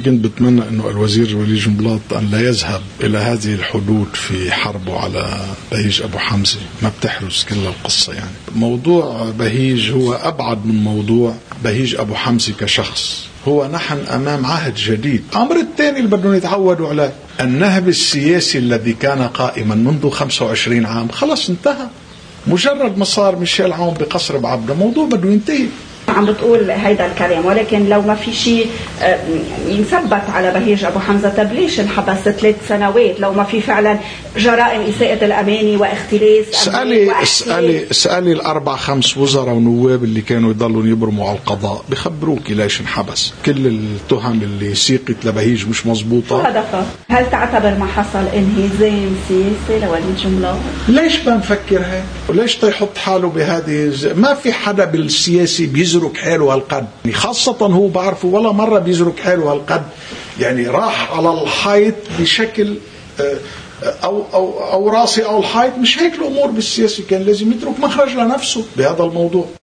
كنت بتمنى أنه الوزير وليد جنبلاط أن لا يذهب إلى هذه الحدود في حربه على بهيج أبو حمزة. ما بتحرز كل القصة. يعني موضوع بهيج هو أبعد من موضوع بهيج أبو حمزة كشخص. هو نحن أمام عهد جديد. الأمر الثاني اللي بدهم يتعودوا عليه، النهب السياسي الذي كان قائما منذ 25 عام خلص انتهى. مجرد ما صار ميشيل عون بقصر بعبده موضوع بده ينتهي. عم بتقول هيدا الكلام، ولكن لو ما في شيء ينثبت على بهيج أبو حمزة، طب ليش انحبس 3 سنوات لو ما في فعلا جرائم إساءة الأمانة واختلاس؟ اسألي 4-5 وزراء ونواب اللي كانوا يضلوا يبرموا على القضاء بخبروك ليش انحبس. كل التهم اللي سيقت لبهيج مش مزبوطة. هدفه، هل تعتبر ما حصل انهزام سياسي لوليد جنبلاط؟ ليش بنفكر هيك؟ وليش يحط حاله بهذه؟ ما في حدا بالسياسي بيزرك حاله هالقد، خاصة هو بعرفه ولا مرة بيزرك حاله هالقد. يعني راح على الحيط بشكل أو راسي أو الحيط. مش هيك الأمور بالسياسة. كان لازم يترك مخرج لنفسه بهذا الموضوع.